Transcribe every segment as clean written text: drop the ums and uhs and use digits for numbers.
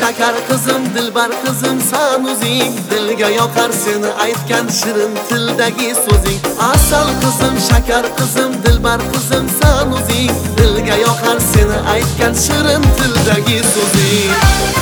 shakar qizim, dilbar qizim san o'zing, dilga yoqar seni aytgan shirin tildagi so'zing. Asal qizim, shakar qizim, dilbar qizim san o'zing, dilga yoqar seni aytgan shirin tildagi so'zing.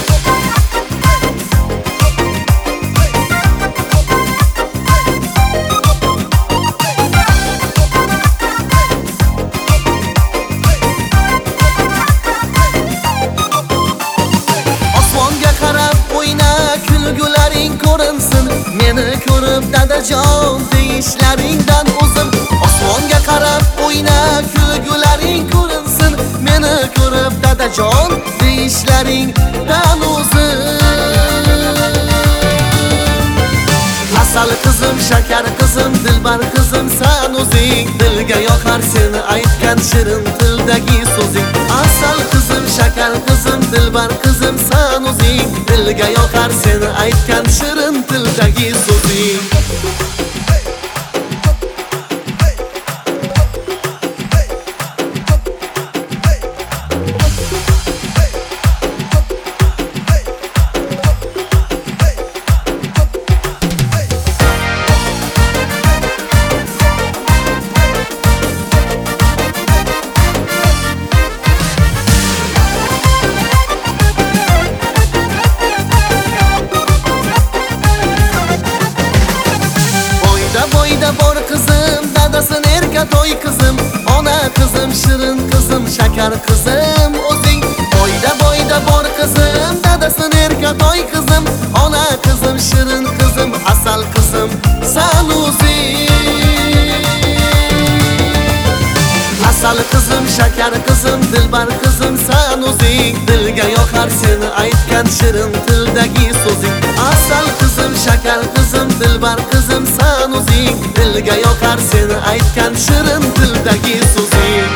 Meni ko'rib dadajon deyishlaringdan o'zim, osmonga qarab o'yna kulgularing ko'rinsin. Meni ko'rib dadajon deyishlaringdan o'zim. Asal qizim, shakar qizim, dilbar qizim san o'zing, dilga yoqar seni aytgan shirin tildagi so'zing. Asal qizim, shakar qizim, dilbar qizim san o'zing, dilga yoqar seni aytgan shirin tildagi so'zing. Boyda bor qizim, dadasın erkatoy qizim, ona qizim, shirin qizim, shakar qizim o'zing. Boyda bor qizim, dadasın erkatoy qizim, ona qizim, shirin qizim, asal qizim san o'zing. Asal qizim, shakar qizim, dilbar qizim san o'zing, dilga yoqar seni aytgan shirin tildagi so'zing. Asal qizim, shakar qizim, dilbar qizim san o'zing, dilga yoqar seni aytgan shirin tildagi so'zing.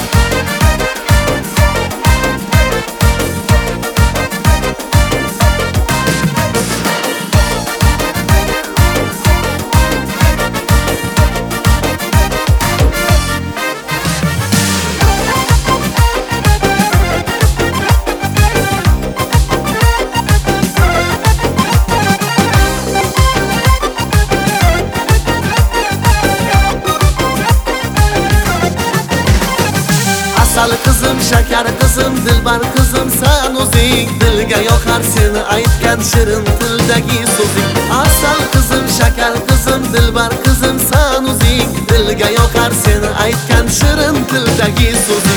Asal qizim, shakar qizim, dilbar qizim san o'zing, dilga yoqar seni aytgan shirin tildagi so'zing. Asal qizim, shakar qizim, dilbar qizim san o'zing, dilga yoqar seni aytgan shirin tildagi so'zing.